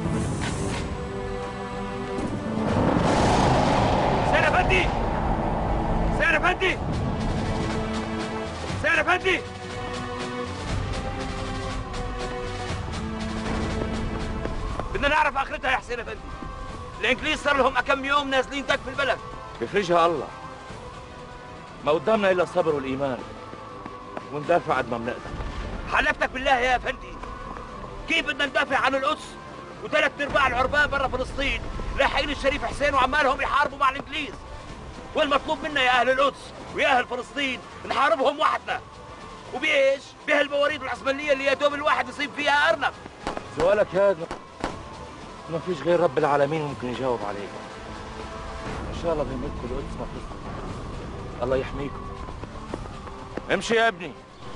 حسين افندي، حسين افندي، حسين افندي، بدنا نعرف اخرتها يا حسين افندي. الانجليز صار لهم كم يوم نازلين دق في البلد. بيفرجها الله. ما قدامنا الا الصبر والايمان، وندافع قد ما بنقدر. حلفتك بالله يا افندي، كيف بدنا ندافع عن القدس وثلاث ارباع العربان برا فلسطين لاحقين الشريف حسين وعمالهم يحاربوا مع الانجليز؟ والمطلوب منا يا اهل القدس ويا اهل فلسطين نحاربهم وحدنا. وبايش؟ بهالبواريد العثمانيه اللي يا دوب الواحد يصيب فيها ارنب. سؤالك هذا ما فيش غير رب العالمين ممكن يجاوب عليك. ان شاء الله بيملكوا القدس ما تسلم. الله يحميكم. امشي يا ابني.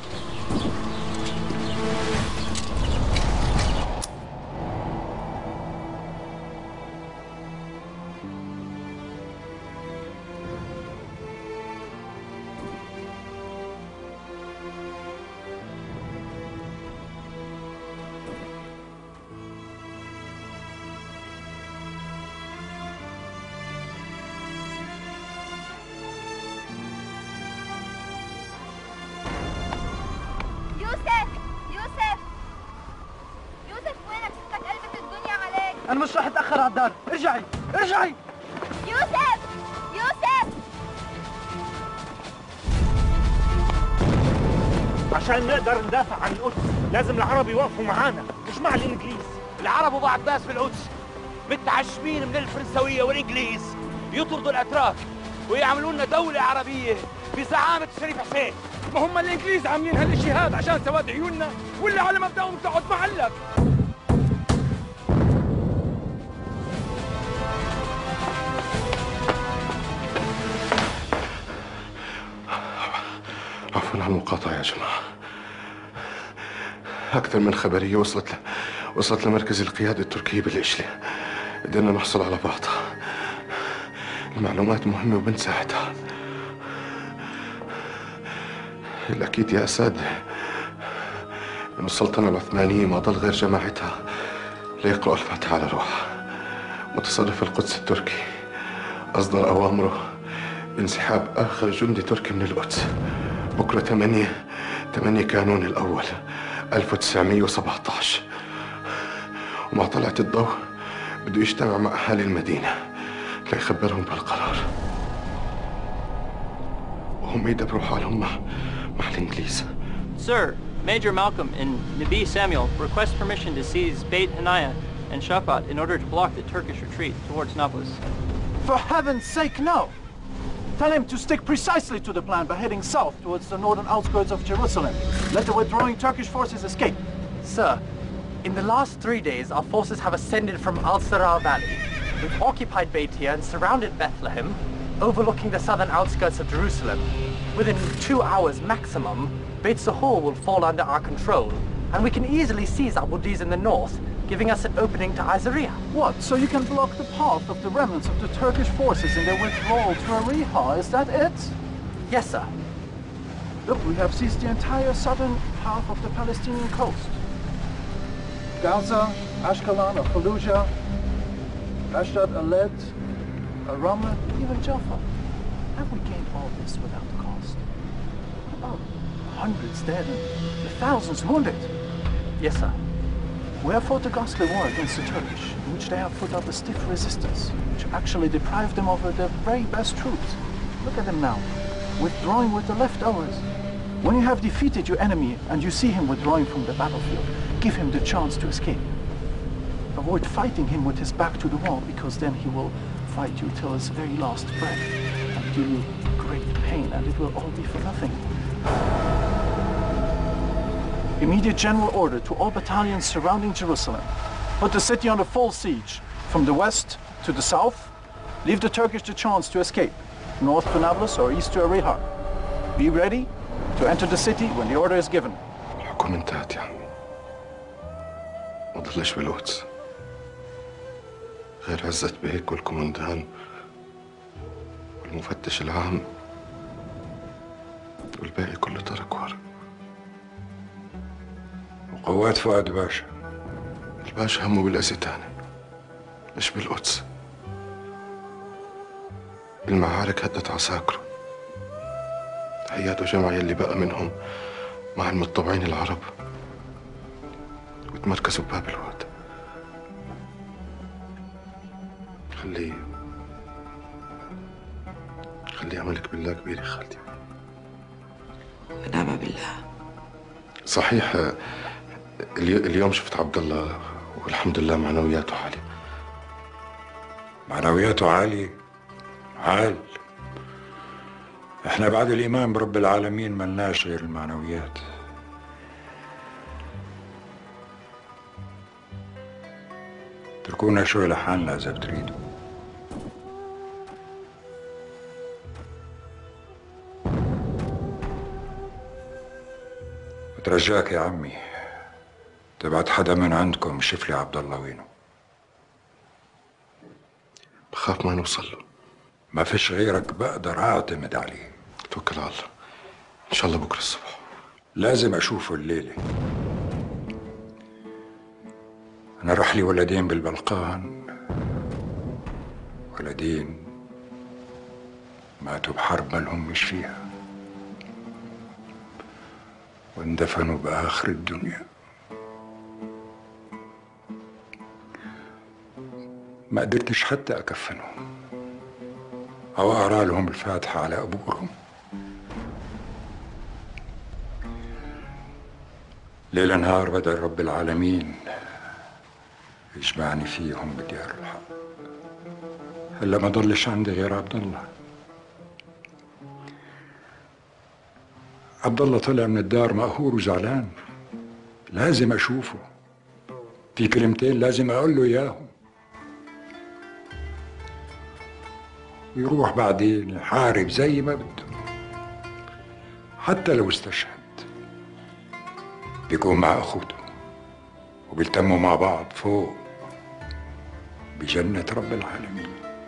أنا مش رح أتأخر على الدار، ارجعي، ارجعي! يوسف! يوسف! عشان نقدر ندافع عن القدس لازم العرب يوقفوا معانا، مش مع الإنجليز. العرب وبعض ناس في القدس متعشمين من الفرنسوية والإنجليز يطردوا الأتراك ويعملوا لنا دولة عربية بزعامة الشريف حسين. ما هم الإنجليز عاملين هالشي هذا عشان سواد عيوننا، ولا على مبدأهم تقعد محلك؟ عفوا عن المقاطعة يا جماعة. أكثر من خبرية وصلت لمركز القيادة التركية بالإشلي. قدرنا نحصل على بعضها. المعلومات مهمة وبنساعدها. الأكيد يا أسد إن السلطنة العثمانية ما ضل غير جماعتها ليقرأوا الفاتحة على روحها. متصرف القدس التركي أصدر أوامره بانسحاب آخر جندي تركي من القدس بكرة 8 كانون الأول 1917. ومع طلعة الضوء بده يجتمع مع أهالي المدينة ليخبرهم بالقرار، وهم يدبروا حالهم مع الإنجليز. Sir, Major Malcolm and Nabi Samuel request permission to seize Beit Hanaya and Shafat in order to block the Turkish retreat towards Nablus. For heaven's sake, no! Tell him to stick precisely to the plan by heading south towards the northern outskirts of Jerusalem. Let the withdrawing Turkish forces escape. Sir, in the last 3 days, our forces have ascended from Al-Sarar Valley. We've occupied Beitia and surrounded Bethlehem, overlooking the southern outskirts of Jerusalem. Within 2 hours maximum, Beit Sahor will fall under our control, and we can easily seize Abu Diz in the north, giving us an opening to Isaiah. What? So you can block the path of the remnants of the Turkish forces in their withdrawal to Ariha? Is that it? Yes, sir. Look, we have seized the entire southern half of the Palestinian coast. Gaza, Ashkelon, Fallujah, Ashdod, Aled, Ramah, even Jaffa. Have we gained all this without cost? What about hundreds dead and the thousands wounded? Yes, sir. We have fought a ghastly war against the Turkish, in which they have put up a stiff resistance, which actually deprived them of their very best troops. Look at them now, withdrawing with the leftovers. When you have defeated your enemy and you see him withdrawing from the battlefield, give him the chance to escape. Avoid fighting him with his back to the wall, because then he will fight you till his very last breath and do you great pain, and it will all be for nothing. Immediate general order to all battalions surrounding Jerusalem. Put the city under full siege. From the west to the south, leave the Turkish the chance to escape. North to Nablus or east to Ariha. Be ready to enter the city when the order is given. الحكم انتهت يا عمي. ما ضلش بالقدس غير عزت بيك والكومندان والمفتش العام، والباقي كله ترك ورا. وقوات فؤاد باشا؟ الباشا همه بالأزيتاني. مش بالقدس. المعارك هدت عساكره، هيئتوا جمع يلي بقى منهم مع المتطوعين العرب وتمركزوا بباب الواد. خلي أملك بالله كبير يا خالتي. ونعم بالله. صحيح اليوم شفت عبد الله والحمد لله معنوياته عالية. معنوياته عالية؟ عال. احنا بعد الإيمان برب العالمين ملناش غير المعنويات. تركونا شوي لحالنا إذا بتريدوا. بترجاك يا عمي تبعت حدا من عندكم يشوف لي عبد الله وينه. بخاف ما نوصل له. ما فيش غيرك بقدر اعتمد عليه. توكل على الله، ان شاء الله بكره الصبح. لازم اشوفه الليله. انا راح لي ولدين بالبلقان، ولدين ماتوا بحرب مالهم مش فيها واندفنوا باخر الدنيا. ما قدرتش حتى اكفنهم او اقرا لهم الفاتحه على قبورهم. ليل نهار بدأ رب العالمين يجمعني فيهم بديار الحق. هلا ما ضلش عندي غير عبد الله. عبد الله طلع من الدار مقهور وزعلان، لازم اشوفه. في كلمتين لازم اقول له اياهم، ويروح بعدين يحارب زي ما بده. حتى لو استشهد بيكون مع اخوته وبيلتموا مع بعض فوق بجنة رب العالمين.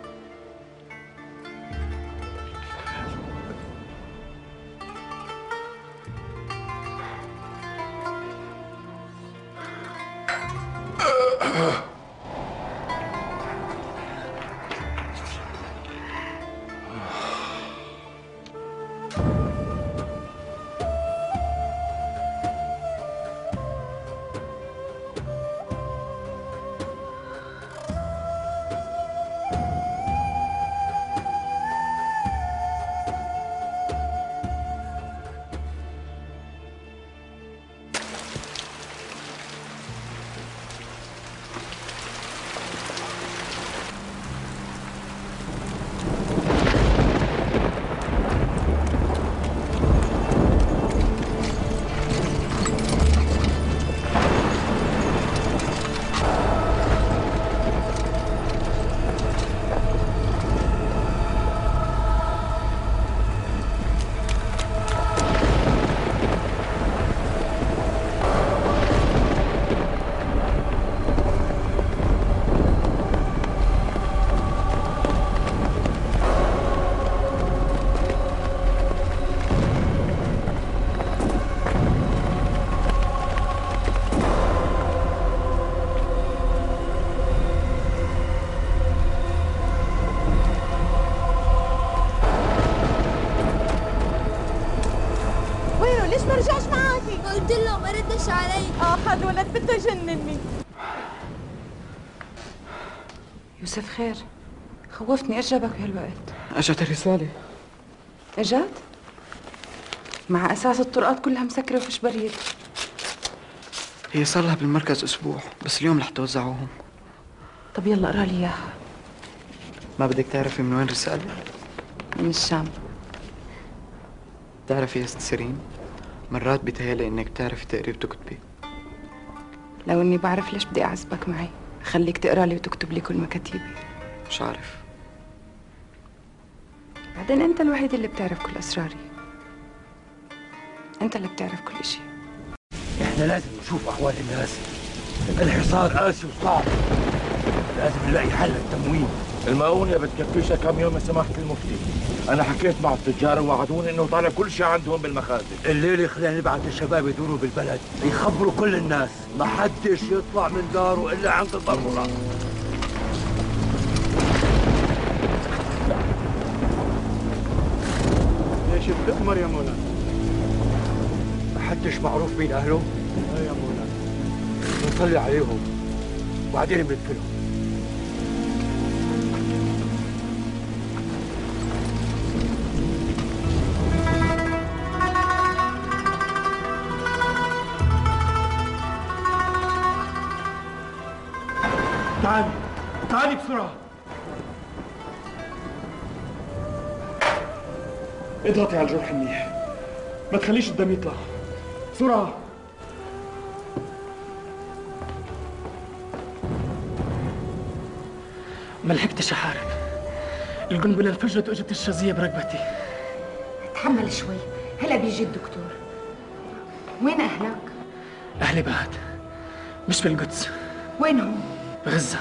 يوسف خير، خوفتني ايش جابك بهالوقت؟ اجت الرسالة. اجت؟ مع اساس الطرقات كلها مسكرة وفيش بريد. هي صار لها بالمركز اسبوع، بس اليوم رح توزعوهم. طب يلا اقرا لي اياها. ما بدك تعرفي من وين رسالة؟ من الشام. بتعرفي يا ست سيرين، مرات بيتهيألي انك بتعرفي تقري وتكتبي. لو اني بعرف ليش بدي اعذبك معي؟ خليك تقرا لي وتكتب لي كل مكاتيبي. مش عارف. بعدين انت الوحيد اللي بتعرف كل اسراري. انت اللي بتعرف كل شيء. احنا لازم نشوف احوال الناس. الحصار قاسي وصعب، لازم نلاقي حل للتموين. المؤونة بتكفيش كم يوم يا سماحة المفتي. أنا حكيت مع التجار ووعدوني إنه طالع كل شيء عندهم بالمخازن. الليلة خلينا نبعث الشباب يدوروا بالبلد يخبروا كل الناس، ما حدش يطلع من داره إلا عند الضرورة. شو بتأمر يا مولانا؟ محدش معروف مين اهله؟ لا يا مولانا. بنصلي عليهم وبعدين بندفنهم. تعالي تعالي بسرعة. اضغطي على الجرح منيح، ما تخليش الدم يطلع. بسرعة. ما لحقتش احارب. القنبله انفجرت واجت الشظيه برقبتي. تحمل شوي، هلا بيجي الدكتور. وين اهلك؟ اهلي بعد، مش بالقدس. وينهم؟ بغزه.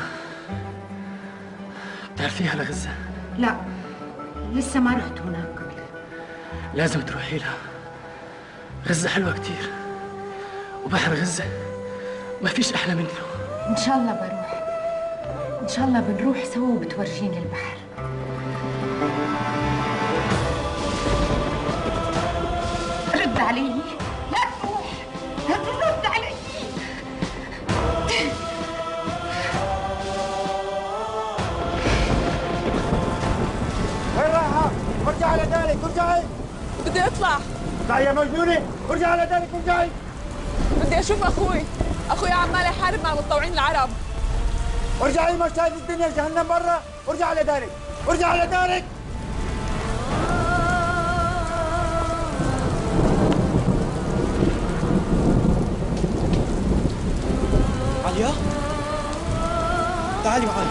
بتعرفيها لغزه؟ لا، لسه ما رحت هناك. لازم تروحي لها. غزه حلوه كتير، وبحر غزه ما فيش احلى منه. ان شاء الله بروح، ان شاء الله بنروح سوا وبتورجيني البحر. رد علي، لا تروح، رد علي. وين رايحة؟ ارجع على ذلك، ارجعي. بدي اطلع. اطلعي يا مجنونة، ارجعي على ذلك، ارجعي. بدي اشوف اخوي عمال يحارب مع المتطوعين العرب. ارجعي، ما شايف الدنيا جهنم برا، ارجع على ذلك، ارجع على ذلك. عليا، تعالي معي.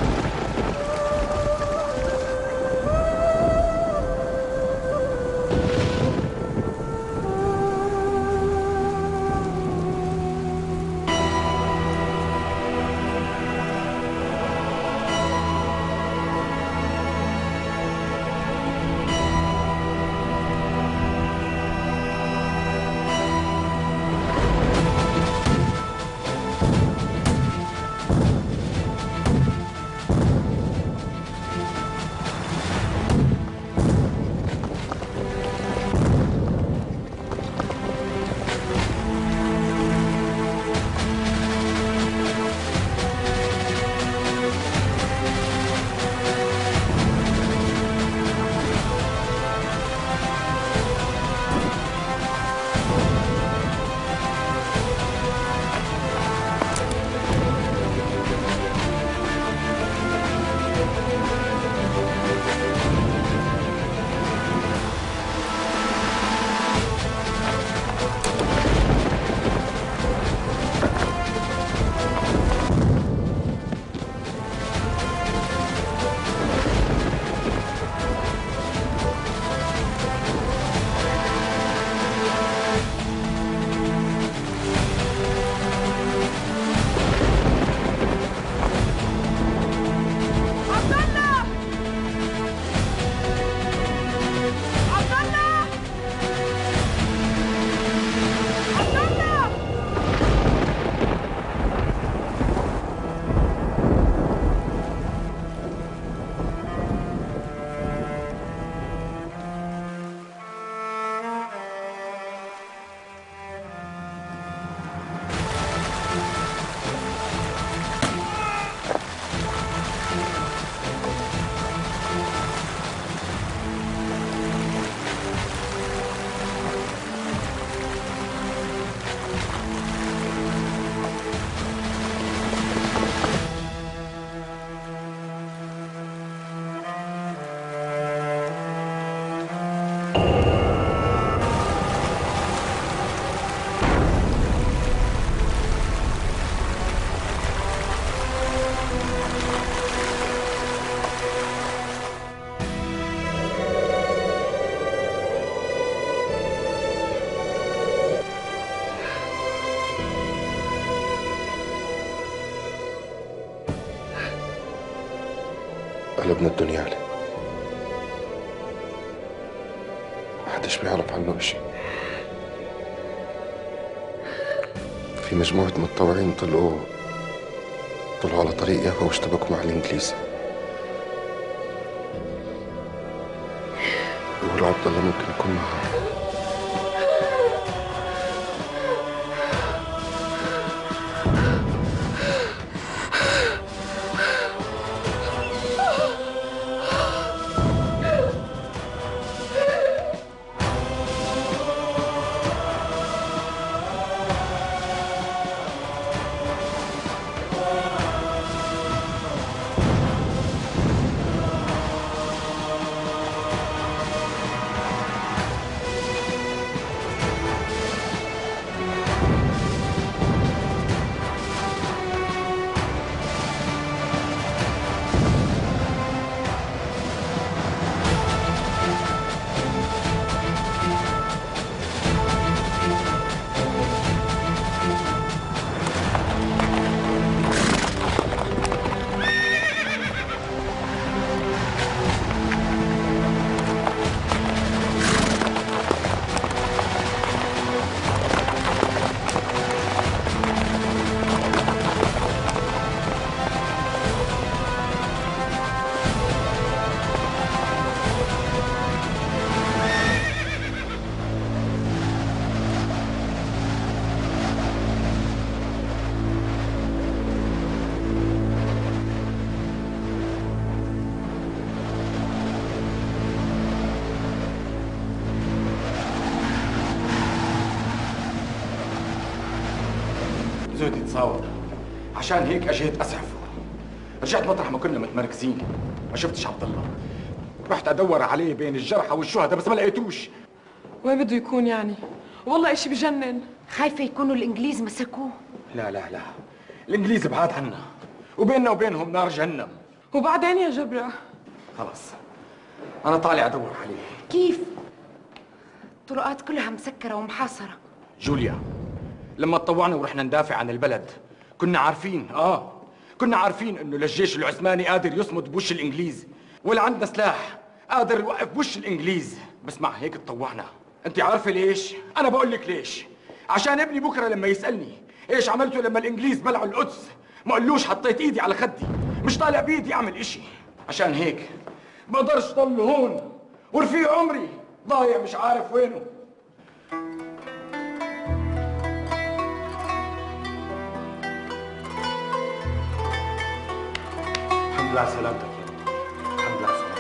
قلبنا الدنيا عليه، محدش بيعرف عنه شيء. في مجموعة متطوعين طلعوا على طريق يافا واشتبكوا مع الإنجليز، بيقولوا عبد الله ممكن يكون معاه. زودي تصاور، عشان هيك اجيت اسعفه. رجعت مطرح ما كنا متمركزين، ما شفتش عبد الله. رحت ادور عليه بين الجرحى والشهداء بس ما لقيتوش. وين بده يكون يعني؟ والله اشي بجنن. خايفة يكونوا الإنجليز مسكوه. لا لا لا، الانجليز بعاد عنا، وبيننا وبينهم نار جهنم. وبعدين يا جبرة؟ خلص انا طالع ادور عليه. كيف؟ الطرقات كلها مسكرة ومحاصرة. جوليا، لما تطوعنا ورحنا ندافع عن البلد كنا عارفين كنا عارفين انه للجيش العثماني قادر يصمد بوش الانجليز، ولا عندنا سلاح قادر يوقف بوش الانجليز، بس مع هيك تطوعنا. انت عارفه ليش؟ انا بقول لك ليش. عشان ابني بكره لما يسالني ايش عملتوا لما الانجليز بلعوا القدس، ما قلوش حطيت ايدي على خدي، مش طالع بايدي اعمل اشي. عشان هيك بقدرش ضل هون ورفيق عمري ضايع مش عارف وينه. الحمد لله على سلامتك يا ابني. الحمد لله على سلامتك.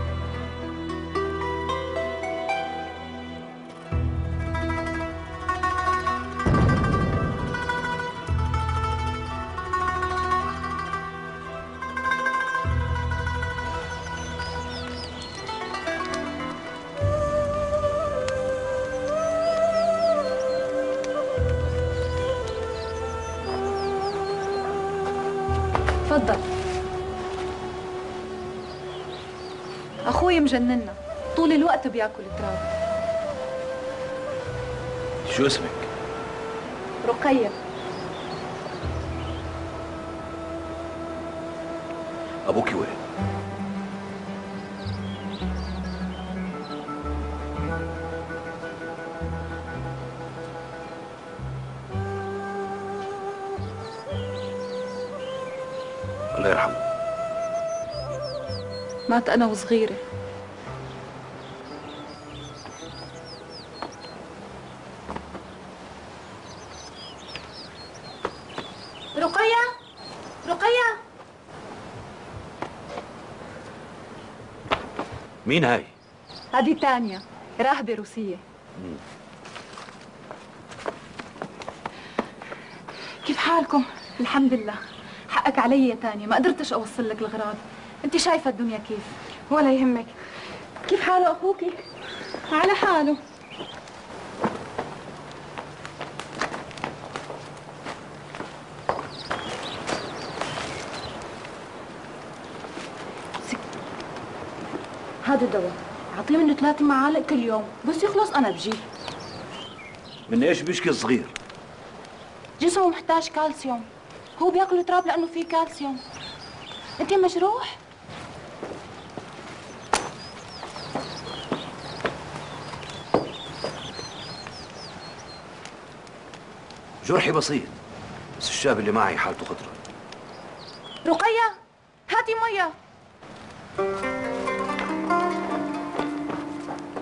تفضل. اخوي مجننا، طول الوقت بياكل تراب. شو اسمك؟ رقية. ابوكي وين؟ الله يرحمه. مات انا وصغيرة. رقية؟ رقية؟ مين هاي؟ هذه تانيا، راهبة روسية. كيف حالكم؟ الحمد لله. حقك علي يا تانيا، ما قدرتش اوصل لك الغراض. انت شايفة الدنيا كيف؟ ولا يهمك. كيف حاله اخوكي؟ على حاله. هذا الدواء اعطيه منه 3 معالق كل يوم، بس يخلص انا بجي. من ايش بيشكي الصغير؟ جسمه محتاج كالسيوم، هو بياكل تراب لانه فيه كالسيوم. انت مجروح؟ جرحي بسيط، بس الشاب اللي معي حالته خطرة. رقية، هاتي مية.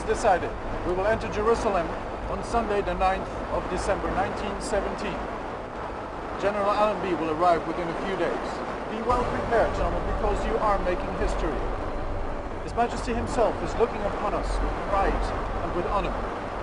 decided. We will enter Jerusalem on Sunday, the 9th of December, 1917. General Allenby will arrive within a few days. Be well prepared, gentlemen, because you are making history. His Majesty himself is looking upon us with pride and with honor.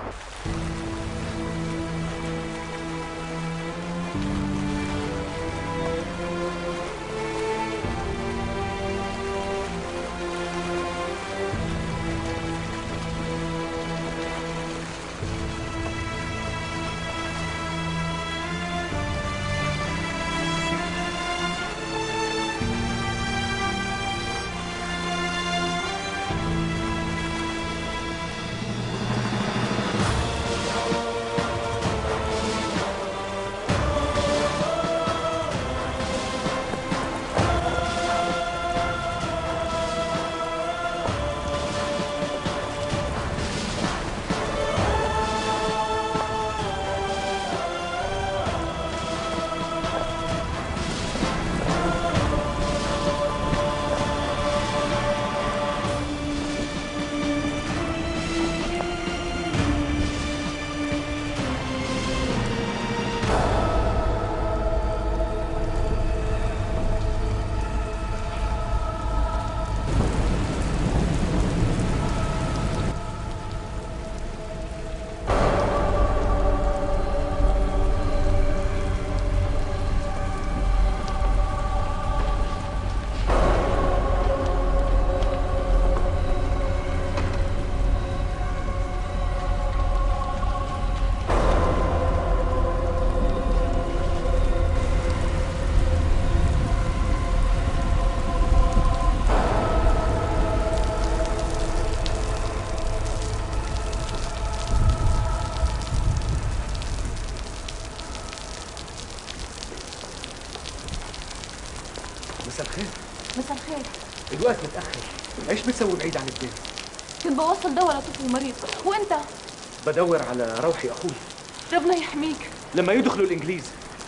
مساء الخير. مساء الخير. الوقت متأخر، ايش بتسوي بعيد عن البيت؟ كنت بوصل دواء لطفل مريض، وانت؟ بدور على روحي اخوي. ربنا يحميك. لما يدخلوا الانجليز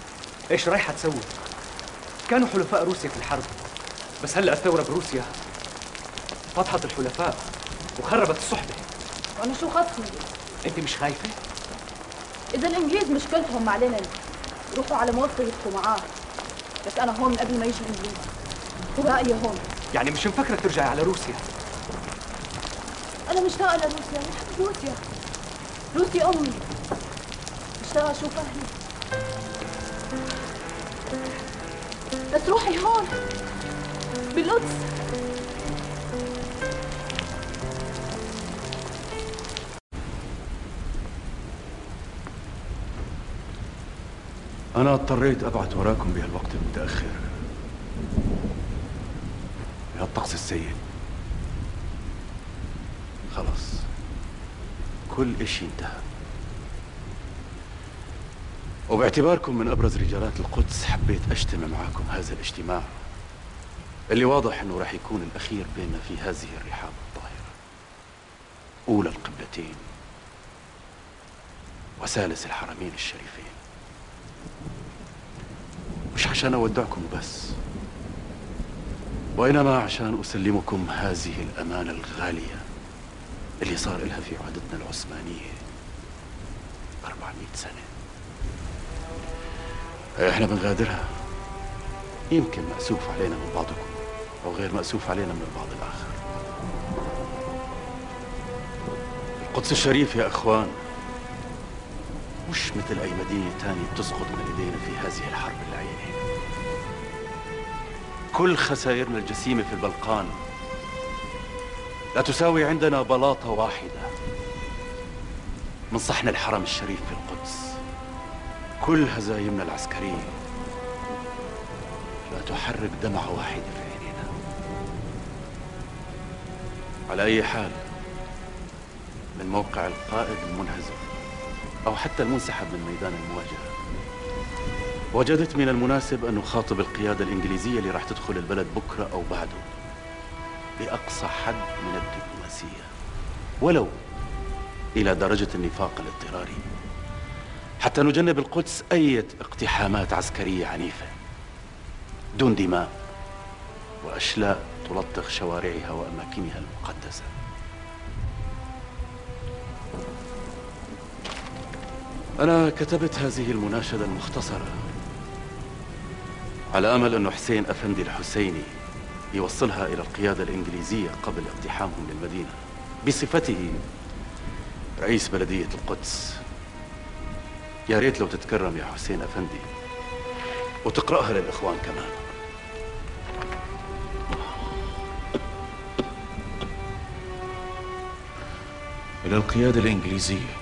ايش رايحة تسوي؟ كانوا حلفاء روسيا في الحرب، بس هلا الثورة بروسيا فضحت الحلفاء وخربت الصحبة. وانا شو خصني؟ انت مش خايفة؟ اذا الانجليز مشكلتهم مع لينين روحوا على موظفة يبقوا معاه، بس انا هون من قبل ما يجي الانجليز وباقية هون. يعني مش مفكرة ترجعي على روسيا؟ انا مشتاقة لروسيا، بحب روسيا. روسيا امي. مشتاقة اشوف اهلي. بس روحي هون بالقدس. أنا اضطريت أبعث وراكم بهالوقت المتأخر بهالطقس السيء. خلص كل إشي انتهى، وباعتباركم من أبرز رجالات القدس حبيت أجتمع معكم هذا الاجتماع اللي واضح أنه راح يكون الأخير بيننا في هذه الرحاب الطاهرة، أولى القبلتين وثالث الحرمين الشريفين. مش عشان أودعكم بس، وإنما عشان أسلمكم هذه الأمانة الغالية اللي صار لها في عهدتنا العثمانية 400 سنة. إحنا بنغادرها، يمكن مأسوف علينا من بعضكم أو غير مأسوف علينا من البعض الآخر. القدس الشريف يا أخوان مش مثل أي مدينة تانية بتسقط من إيدينا في هذه الحرب اللعينة. كل خسائرنا الجسيمة في البلقان لا تساوي عندنا بلاطة واحدة من صحن الحرم الشريف في القدس. كل هزايمنا العسكرية لا تحرك دمعة واحدة في عينينا. على أي حال، من موقع القائد المنهزم أو حتى المنسحب من ميدان المواجهة، وجدت من المناسب أن نخاطب القيادة الإنجليزية اللي راح تدخل البلد بكرة أو بعده بأقصى حد من الدبلوماسية، ولو إلى درجة النفاق الاضطراري، حتى نجنب القدس أي اقتحامات عسكرية عنيفة دون دماء وأشلاء تلطخ شوارعها وأماكنها المقدسة. أنا كتبت هذه المناشدة المختصرة على أمل أنه حسين أفندي الحسيني يوصلها إلى القيادة الإنجليزية قبل اقتحامهم للمدينة بصفته رئيس بلدية القدس. يا ريت لو تتكرم يا حسين أفندي وتقرأها للإخوان كمان. إلى القيادة الإنجليزية: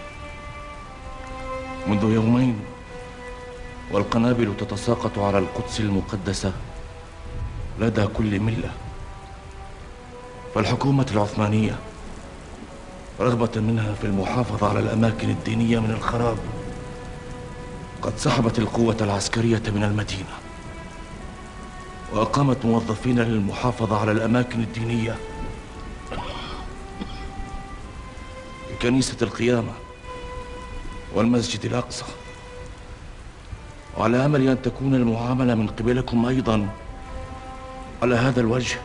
منذ يومين والقنابل تتساقط على القدس المقدسة لدى كل ملة، فالحكومة العثمانية رغبة منها في المحافظة على الأماكن الدينية من الخراب قد سحبت القوة العسكرية من المدينة وأقامت موظفين للمحافظة على الأماكن الدينية كنيسة القيامة والمسجد الأقصى، وعلى أمل أن تكون المعاملة من قبلكم أيضا على هذا الوجه،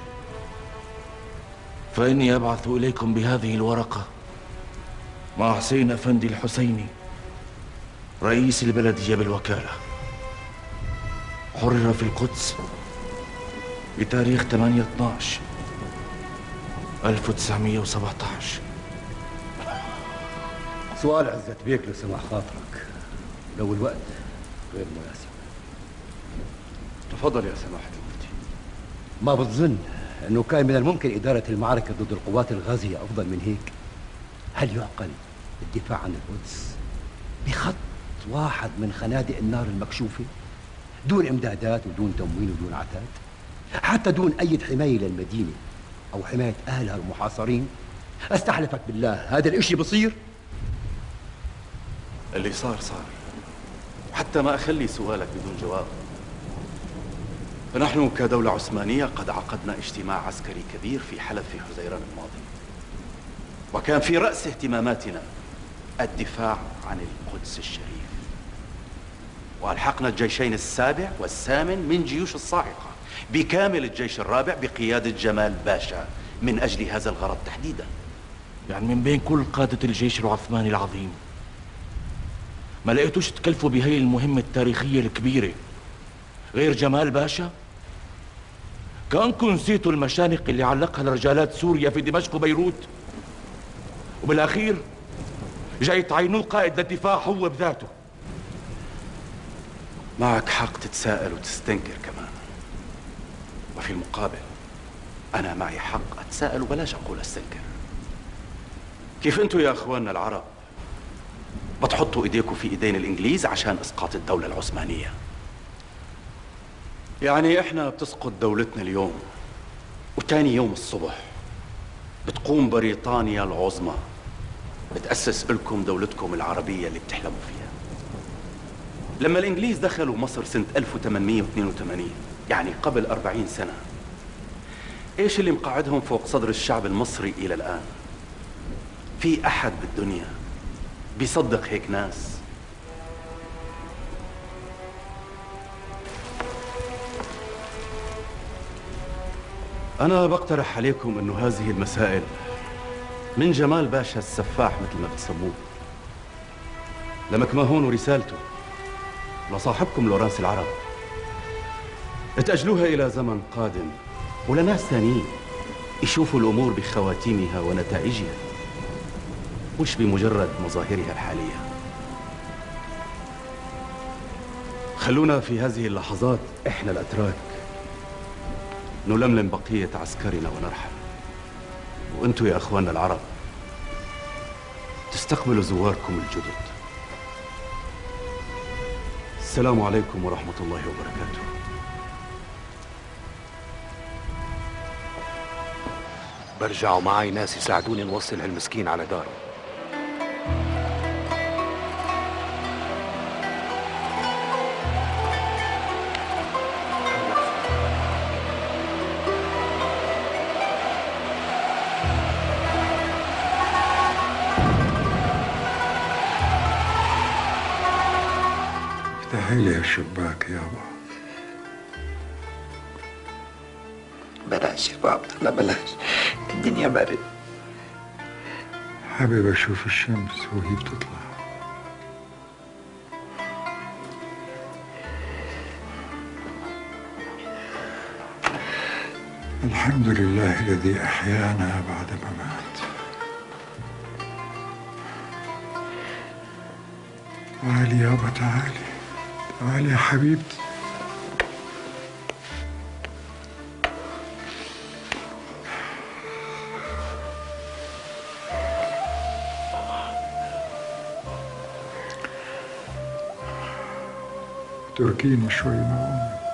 فإني أبعث إليكم بهذه الورقة مع حسين أفندي الحسيني رئيس البلدية بالوكالة. حرر في القدس بتاريخ 8/12/1917. سؤال عزت بيك لو سمح خاطرك، لو الوقت غير مناسب. تفضل يا سماحة المفتي. ما بتظن انه كان من الممكن ادارة المعركة ضد القوات الغازية افضل من هيك؟ هل يعقل الدفاع عن القدس بخط واحد من خنادق النار المكشوفة دون امدادات ودون تموين ودون عتاد، حتى دون اي حماية للمدينة او حماية اهلها المحاصرين؟ استحلفك بالله هذا الاشي بصير؟ اللي صار وحتى ما أخلي سؤالك بدون جواب. فنحن كدولة عثمانية قد عقدنا اجتماع عسكري كبير في حلب في حزيران الماضي، وكان في رأس اهتماماتنا الدفاع عن القدس الشريف، وألحقنا الجيشين السابع والثامن من جيوش الصاعقة بكامل الجيش الرابع بقيادة جمال باشا من أجل هذا الغرض تحديدا. يعني من بين كل قادة الجيش العثماني العظيم ما لقيتوش تكلفوا بهي المهمة التاريخية الكبيرة غير جمال باشا؟ كأنكم نسيتوا المشانق اللي علقها لرجالات سوريا في دمشق وبيروت، وبالأخير جاي تعينوه قائد للدفاع هو بذاته. معك حق تتساءل وتستنكر كمان، وفي المقابل أنا معي حق أتساءل وبلاش أقول أستنكر. كيف أنتوا يا أخواننا العرب بتحطوا ايديكم في ايدين الانجليز عشان اسقاط الدولة العثمانية؟ يعني احنا بتسقط دولتنا اليوم وتاني يوم الصبح بتقوم بريطانيا العظمى بتأسس لكم دولتكم العربية اللي بتحلموا فيها. لما الانجليز دخلوا مصر سنة 1882 يعني قبل 40 سنة، ايش اللي مقعدهم فوق صدر الشعب المصري الى الان؟ في احد بالدنيا بيصدق هيك ناس؟ أنا بقترح عليكم إنه هذه المسائل من جمال باشا السفاح مثل ما بتسموه لمكمهون ورسالته لصاحبكم لورانس العرب، تأجلوها إلى زمن قادم ولناس ثانيين يشوفوا الأمور بخواتيمها ونتائجها مش بمجرد مظاهرها الحالية. خلونا في هذه اللحظات إحنا الأتراك نلملم بقية عسكرنا ونرحل، وأنتوا يا أخواننا العرب تستقبلوا زواركم الجدد. السلام عليكم ورحمة الله وبركاته. برجعوا معي ناس يساعدوني نوصل هالمسكين على داره. افتحي لي الشباك يابا. بلاش يا بابا، لا بلاش، الدنيا برد. حابب اشوف الشمس وهي بتطلع. الحمد لله الذي أحيانا بعد ما مات. تعالي يابا، تعالي تعالي يا حبيبتي. تركيني شوي مع أمك.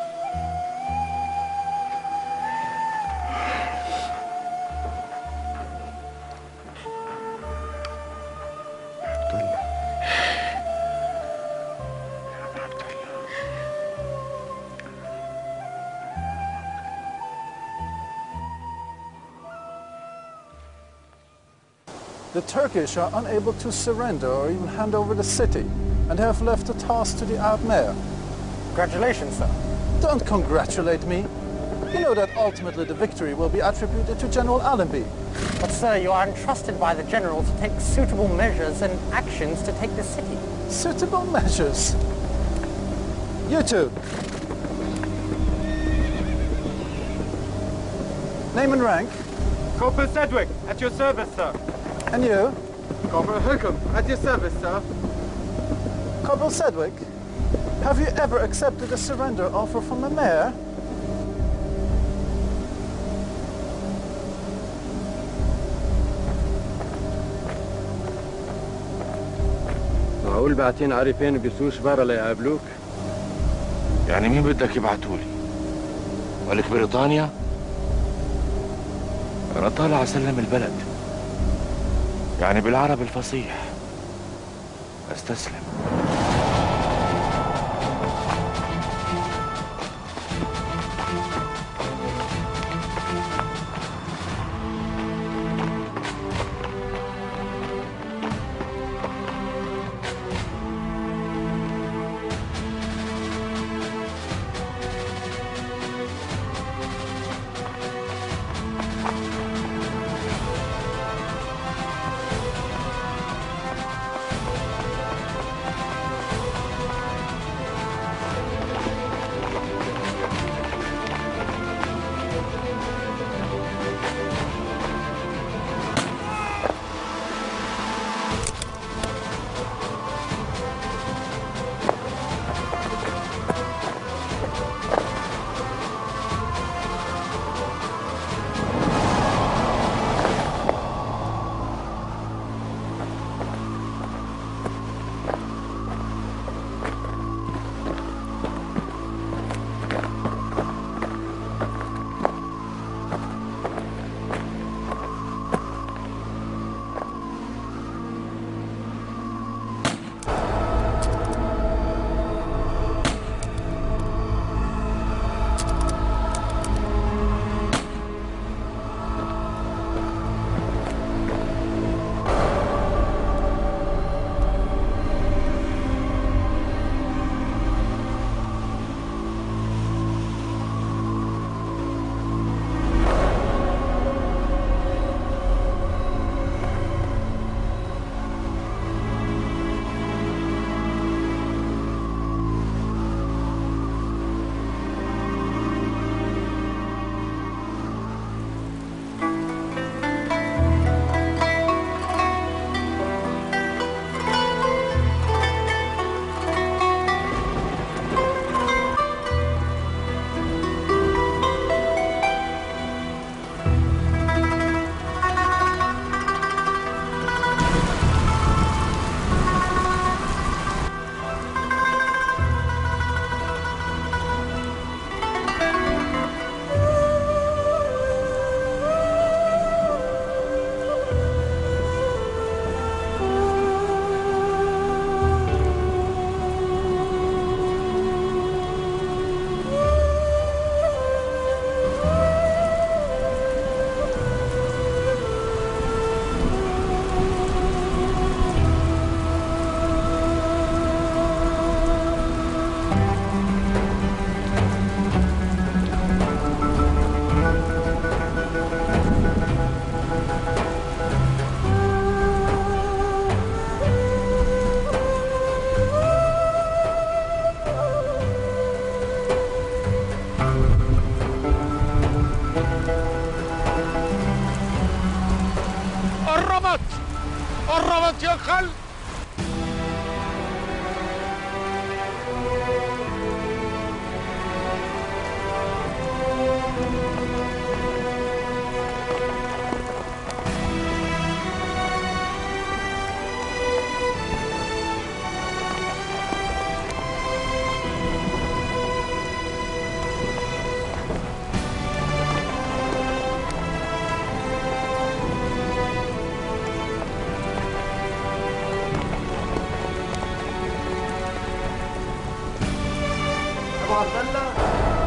The Turkish are unable to surrender or even hand over the city and have left the task to the Arab mayor. Congratulations, sir. Don't congratulate me. You know that ultimately the victory will be attributed to General Allenby. But, sir, you are entrusted by the general to take suitable measures and actions to take the city. Suitable measures? You two. Name and rank? Corporal Sedgwick, at your service, sir. And you? Corporal Holcomb, at your service, sir. Corporal Sedgwick, have you ever accepted a surrender offer from the mayor? معقول باعتين عارفين بيسوش برا ليقابلوك؟ يعني مين بدك يبعتولي؟ ولك بريطانيا؟ أنا طالع أسلم البلد، يعني بالعربي الفصيح أستسلم. قربت يا خل. ابو عبد الله